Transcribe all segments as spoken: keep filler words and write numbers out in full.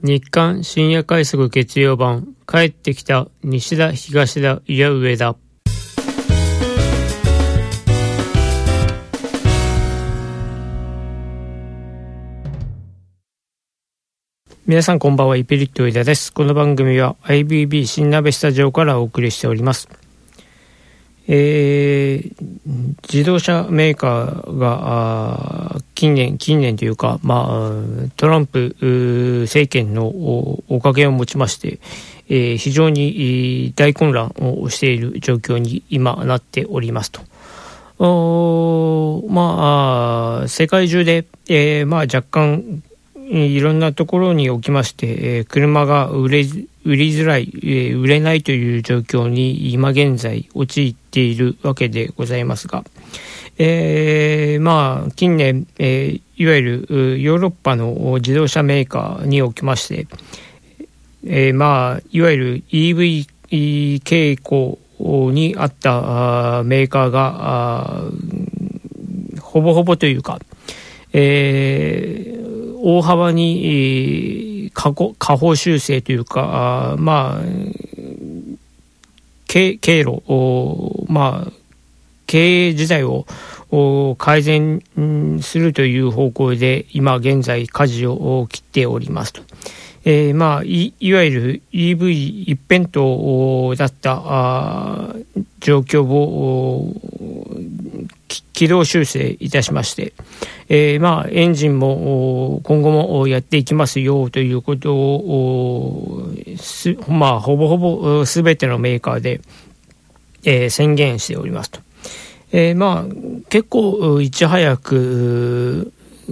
日刊深夜快速月曜版、帰ってきた西田東田いや上田。皆さんこんばんは、イペリット上田です。この番組は アイビービー 新鍋スタジオからお送りしております。えー、自動車メーカーが近年近年というか、まあ、トランプ政権の お, おかげをもちまして、えー、非常に大混乱をしている状況に今なっておりますと。おまあ、世界中で、えーまあ、若干いろんなところにおきまして、えー、車が売れ売りづらい、えー、売れないという状況に今現在陥っているわけでございますが、えー、まあ近年、えー、いわゆるヨーロッパの自動車メーカーにおきまして、えー、まあいわゆる イーブイ 傾向にあったメーカーがほぼほぼというか、えー大幅に下方修正というか、まあ、経, 経路、まあ、経営自体を改善するという方向で今現在舵を切っておりますと。えーまあ、い, いわゆる イーブイ 一辺倒だった状況を軌道修正いたしまして、えーまあ、エンジンも今後もやっていきますよということをす、まあ、ほぼほぼすべてのメーカーで、えー、宣言しておりますと。えーまあ、結構いち早く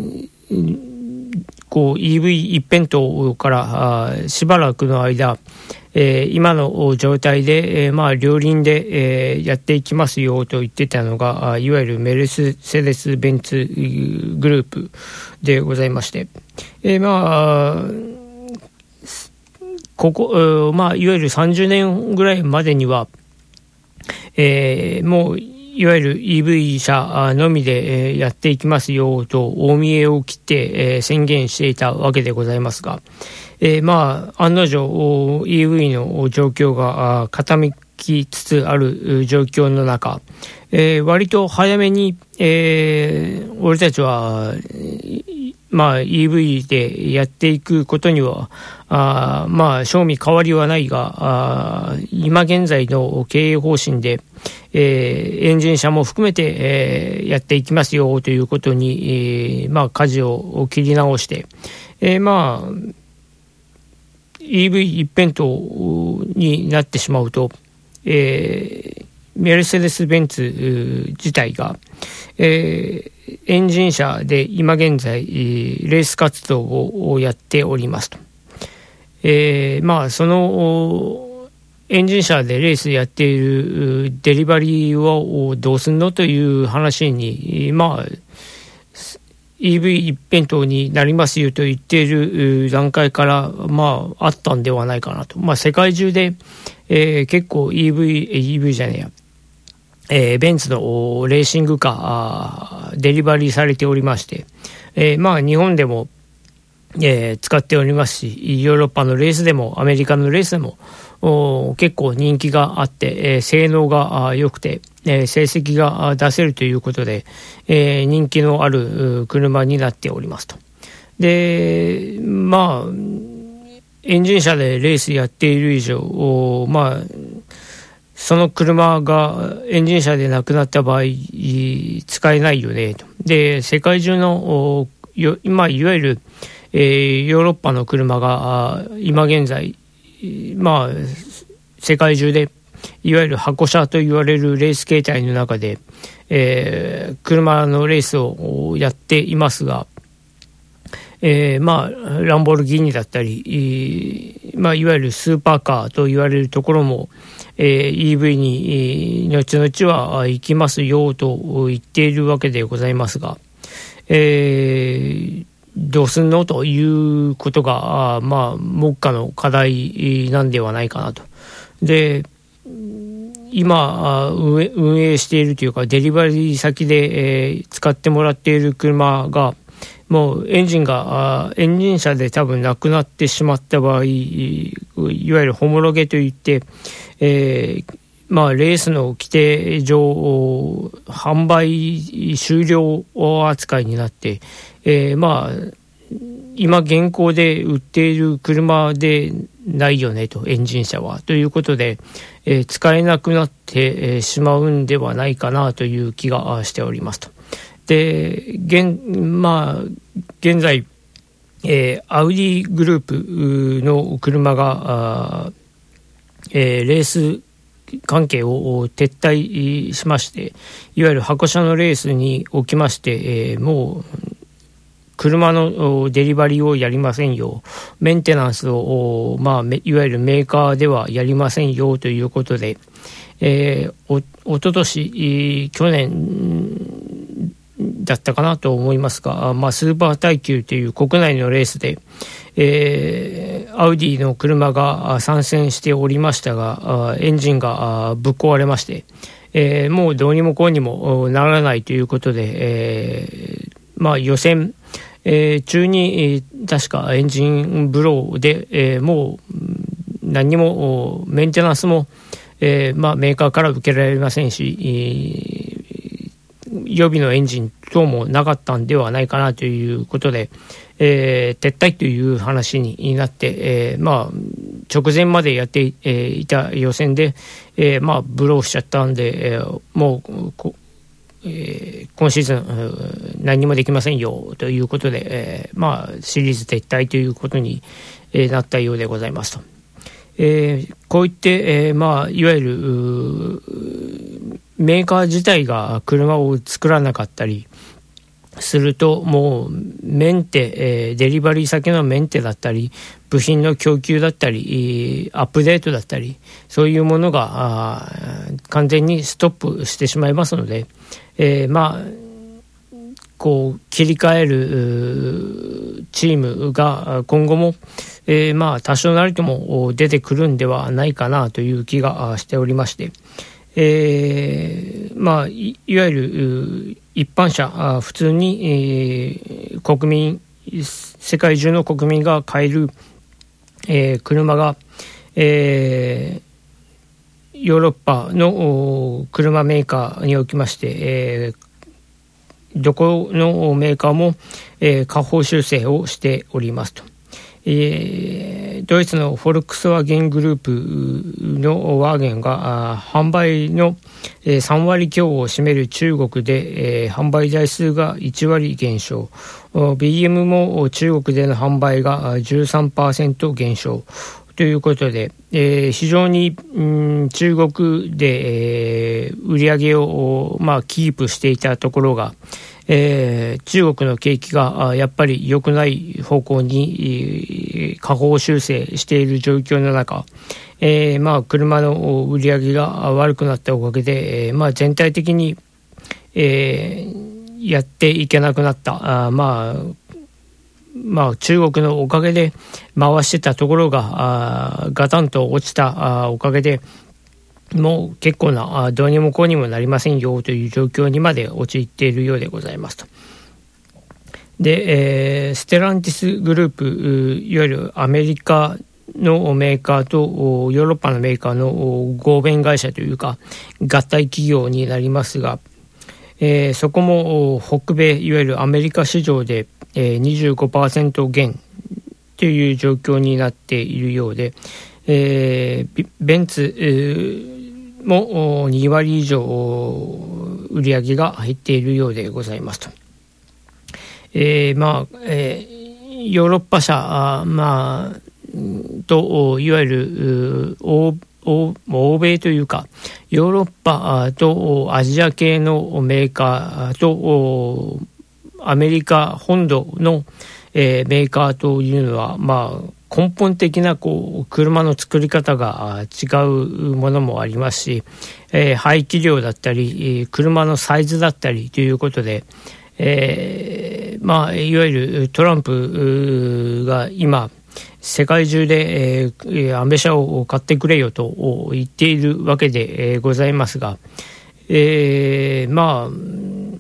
こう イーブイ 一辺倒からしばらくの間、えー、今の状態で、えー、まあ両輪で、えー、やっていきますよと言ってたのが、いわゆるメルセデス・ベンツグループでございまして、えー、まあここ、まあいわゆるさんじゅうねんぐらいまでには、えー、もういわゆる イーブイ 車のみで、えー、やっていきますよと大見えを切って、えー、宣言していたわけでございますが、えー、まあ案の定 イーブイ の状況が傾きつつある状況の中、えー、割と早めに、えー、俺たちはまあ イーブイ でやっていくことにはあまあ正味変わりはないが、あ今現在の経営方針で、えー、エンジン車も含めて、えー、やっていきますよということに、えー、まあ舵を切り直して、えー、まあ イーブイ 一辺倒になってしまうと、えー、メルセデス・ベンツ自体が、えー、エンジン車で今現在レース活動をやっておりますと。えー、まあそのエンジン車でレースやっているデリバリーをどうすんのという話に、まあ イーブイ 一辺倒になりますよと言っている段階からまああったんではないかなと。まあ世界中で、えー、結構 イーブイ イーブイ じゃねえや、えー、ベンツのレーシングカーデリバリーされておりまして、えー、まあ日本でも、えー、使っておりますし、ヨーロッパのレースでもアメリカのレースでも結構人気があって、えー、性能が良くて、えー、成績が出せるということで、えー、人気のある車になっておりますと。で、まあエンジン車でレースやっている以上、まあその車がエンジン車でなくなった場合使えないよねと。で、世界中の今いわゆる、えー、ヨーロッパの車が今現在まあ世界中でいわゆる箱車と言われるレース形態の中で、えー、車のレースをやっていますが、えー、まあランボルギーニだったり、えー、まあいわゆるスーパーカーと言われるところも、えー、イーブイ に後々は行きますよと言っているわけでございますが、えー、どうすんのということがまあ目下の課題なんではないかなと。で、今運営しているというかデリバリー先で、えー、使ってもらっている車が、 もうエンジンがエンジン車で多分なくなってしまった場合、いわゆるホモロゲといって、えーまあ、レースの規定上販売終了扱いになって、えー、まあ今現行で売っている車でないよねと、エンジン車はということで、えー、使えなくなって、えー、しまうんではないかなという気がしておりますと。で、現、まあ、現在、えー、アウディグループの車が、えー、レース関係を撤退しまして、いわゆる箱車のレースにおきまして、えー、もう車のデリバリーをやりませんよ、メンテナンスを、まあ、いわゆるメーカーではやりませんよということで、えー、お、おととし、去年だったかなと思いますが、まあ、スーパー耐久という国内のレースで、えー、アウディの車が参戦しておりましたが、エンジンがぶっ壊れまして、えー、もうどうにもこうにもならないということで、えーまあ、予選、えー、中に、えー、確かエンジンブローで、えー、もう何にもメンテナンスも、えーまあ、メーカーから受けられませんし、えー、予備のエンジン等もなかったんではないかなということで、えー、撤退という話になって、えーまあ、直前までやって、えー、いた予選で、えーまあ、ブローしちゃったんで、えー、もうこえー、今シーズン何もできませんよということで、えーまあ、シリーズ撤退ということに、えー、なったようでございますと。えー、こういって、えーまあ、いわゆるメーカー自体が車を作らなかったりすると、もうメンテ、えー、デリバリー先のメンテだったり部品の供給だったりアップデートだったり、そういうものが完全にストップしてしまいますので、えー、まあこう切り替えるチームが今後も、えー、まあ多少なりとも出てくるんではないかなという気がしておりまして、えー、まあ い, いわゆる一般車、普通に、えー、国民世界中の国民が買える、えー、車が、えー、ヨーロッパの車メーカーにおきまして、えー、どこのメーカーも、えー、下方修正をしておりますと。えー、ドイツのフォルクスワーゲングループのワーゲンが販売の、えー、さんわり強を占める中国で、えー、販売台数がいちわり減少、 ビーエム も中国での販売が じゅうさんパーセント 減少ということで、えー、非常に、うん、中国で、えー、売り上げを、まあ、キープしていたところが、えー、中国の景気がやっぱり良くない方向に下方修正している状況の中、えー、まあ車の売り上げが悪くなったおかげで、えー、まあ全体的に、えー、やっていけなくなった。あまあまあ中国のおかげで回してたところがあガタンと落ちたあおかげで、もう結構などうにもこうにもなりませんよという状況にまで陥っているようでございますと。で、えー、ステランティスグループ、いわゆるアメリカのメーカーとヨーロッパのメーカーの合弁会社というか合体企業になりますが、えー、そこも北米いわゆるアメリカ市場で、えー、にじゅうごパーセント 減という状況になっているようで、えー、ベンツ、えーもにわり以上売り上げが入っているようでございますと。えー、まあ、えー、ヨーロッパ車、まあ、といわゆる欧欧米というかヨーロッパとアジア系のメーカーとアメリカ本土の、えー、メーカーというのは、まあ根本的なこう車の作り方が違うものもありますし、えー、排気量だったり車のサイズだったりということで、えーまあ、いわゆるトランプが今世界中で、えー、アメ車を買ってくれよと言っているわけで、えー、ございますが、えー、まあ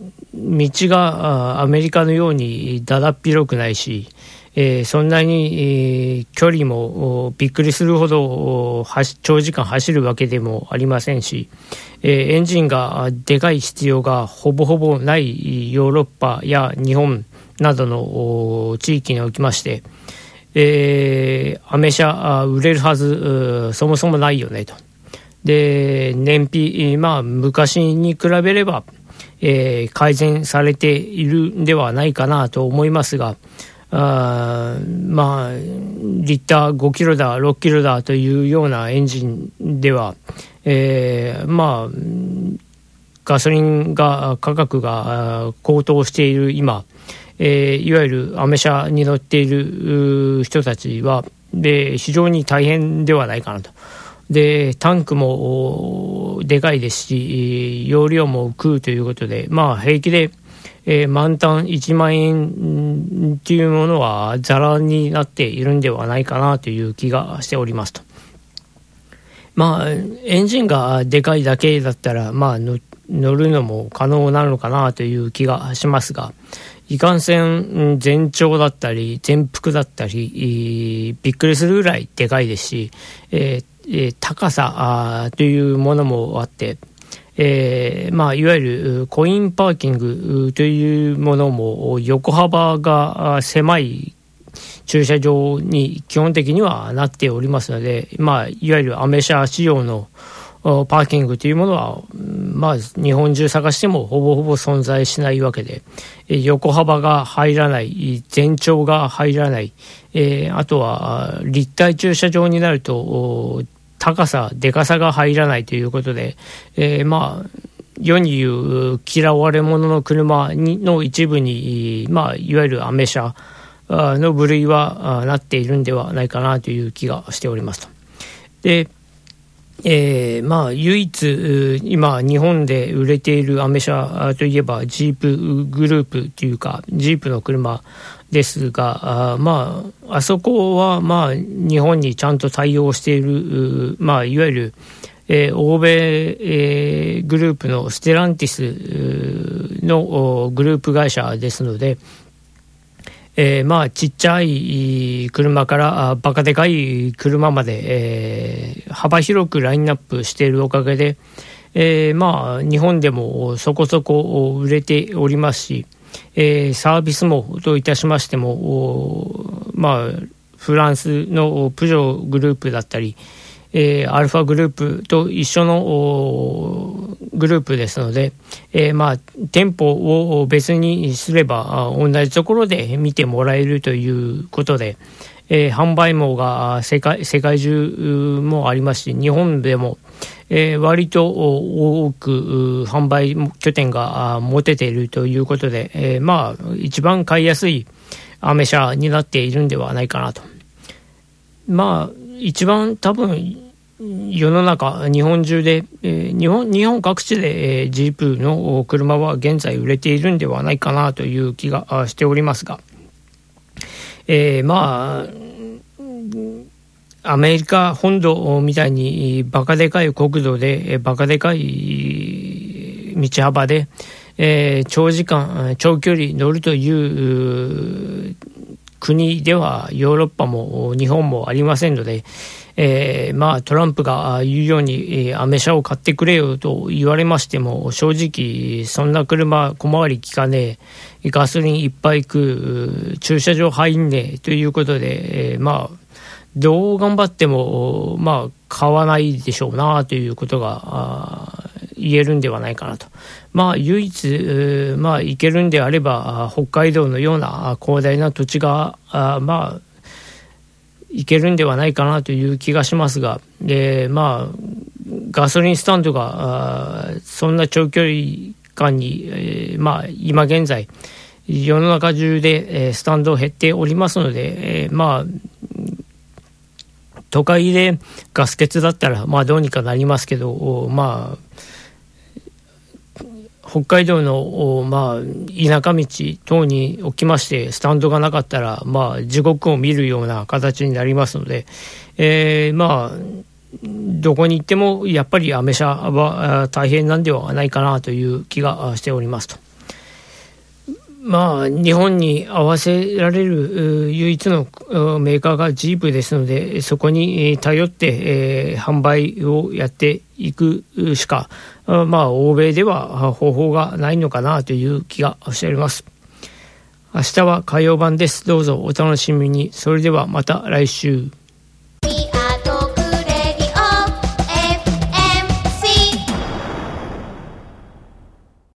道がアメリカのようにだだっ広くないし、えー、そんなに、えー、距離もびっくりするほど長時間走るわけでもありませんし、えー、エンジンがでかい必要がほぼほぼないヨーロッパや日本などの地域におきまして、えー、アメ車売れるはずそもそもないよねと。で、燃費、まあ昔に比べれば、えー、改善されているんではないかなと思いますが、あまあリッターごキロだろっキロだというようなエンジンでは、えー、まあガソリンが価格が高騰している今、えー、いわゆるアメ車に乗っている人たちはで非常に大変ではないかなと。でタンクもでかいですし容量も食うということで、まあ平気でえー、満タンいちまんえんというものはザラになっているんではないかなという気がしておりますと。まあエンジンがでかいだけだったら、まあ、乗るのも可能なのかなという気がしますが、いかんせん全長だったり全幅だったりびっくりするぐらいでかいですし、えー、高さというものもあって、えーまあ、いわゆるコインパーキングというものも横幅が狭い駐車場に基本的にはなっておりますので、まあ、いわゆるアメ車仕様のパーキングというものは、まあ、日本中探してもほぼほぼ存在しないわけで、横幅が入らない、全長が入らない、えー、あとは立体駐車場になると高さ、でかさが入らないということで、えー、まあ世に言う嫌われ者の車にの一部に、まあ、いわゆるアメ車の部類はなっているんではないかなという気がしておりますと。で、えー、まあ唯一今日本で売れているアメ車といえばジープグループというかジープの車ですが、あまああそこはまあ日本にちゃんと対応している、まあいわゆる、えー、欧米、えー、グループのステランティスのグループ会社ですので、えー、まあちっちゃい車からバカでかい車まで、えー、幅広くラインナップしているおかげで、えー、まあ日本でもそこそこ売れておりますし、えー、サービスもといたしましても、まあフランスのプジョーグループだったり、えー、アルファグループと一緒のグループですので、えー、まあ店舗を別にすれば同じところで見てもらえるということで、えー、販売網が世界、世界中もありますし、日本でも、えー、割と多く販売拠点が持てているということで、えー、まあ一番買いやすいアメ車になっているんではないかなと。まあ一番多分世の中日本中で、えー、日本日本各地で、えー、ジープの車は現在売れているんではないかなという気がしておりますが、えー、まあアメリカ本土みたいにバカでかい国土でバカでかい道幅で、えー、長時間長距離乗るという国ではヨーロッパも日本もありませんので、えー、まあトランプが言うように、えー、アメ車を買ってくれよと言われましても、正直そんな車小回り利かねえ、ガソリンいっぱい食う、駐車場入んねえということで、えー、まあどう頑張ってもまあ買わないでしょうなということが言えるんではないかなと。まあ唯一、まあ行けるんであれば北海道のような広大な土地がまあ行けるんではないかなという気がしますが、でまあガソリンスタンドがそんな長距離間に、えー、まあ今現在世の中中で、えー、スタンド減っておりますので、えー、まあ都会でガス欠だったらまあどうにかなりますけど、まあ北海道の、まあ、田舎道等におきましてスタンドがなかったら、まあ、地獄を見るような形になりますので、えー、まあどこに行ってもやっぱりアメ車は大変なんではないかなという気がしておりますと。 まあ、日本に合わせられる唯一のメーカーがジープですので、そこに頼って、えー、販売をやっていくしか、まあ、欧米では方法がないのかなという気がしております。明日は火曜版です。どうぞお楽しみに。それではまた来週。